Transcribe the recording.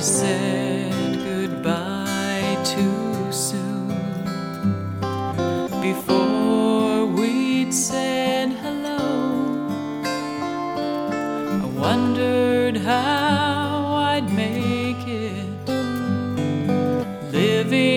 said goodbye too soon. Before we'd said hello, I wondered how I'd make it living